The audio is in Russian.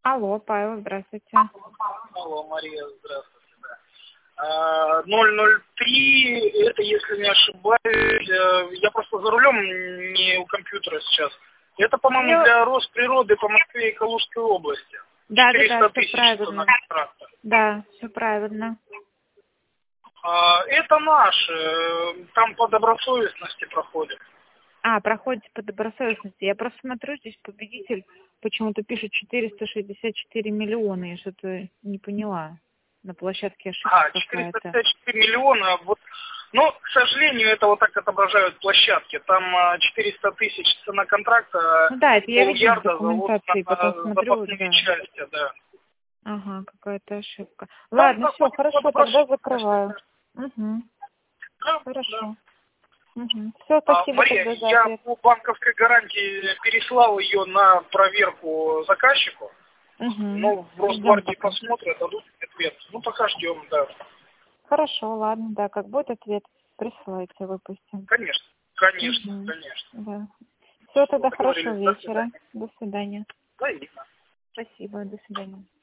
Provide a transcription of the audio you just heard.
Алло, Павел, здравствуйте. Алло, Мария, здравствуйте. Да. 003, это, если не ошибаюсь, я просто за рулем, не у компьютера сейчас. Это, по-моему, для Росприроды по Москве и Калужской области. Да, 400 все тысяч правильно. контракта. Да, все правильно. Это наш, там по добросовестности проходит. Проходите по добросовестности. Я просто смотрю, здесь победитель почему-то пишет 464 миллиона. Я что-то не поняла. На площадке ошибка какая-то. 454 миллиона. Вот. Но, к сожалению, это вот так отображают площадки. Там 400 тысяч цена контракта, Ну да, это я видела в полярда документации, потом смотрю, запасные части, да. Ага, какая-то ошибка. Там Ладно, все, проходит по хорошо, тогда добросовестности. закрываю. Угу, Да, да. хорошо. Угу. Все, спасибо Мария, тогда за я ответ. по банковской гарантии переслал ее на проверку заказчику. Угу. Ну, в Ждем Росгвардии пока. посмотрят, дадут ответ. Ну, пока ждем, да. Хорошо, ладно, да, как будет ответ, присылайте, выпустим. Конечно, конечно, Угу. конечно. Да. Все, тогда хорошего Договорились. До вечера. свидания. До свидания. Взаимно. Спасибо, до свидания.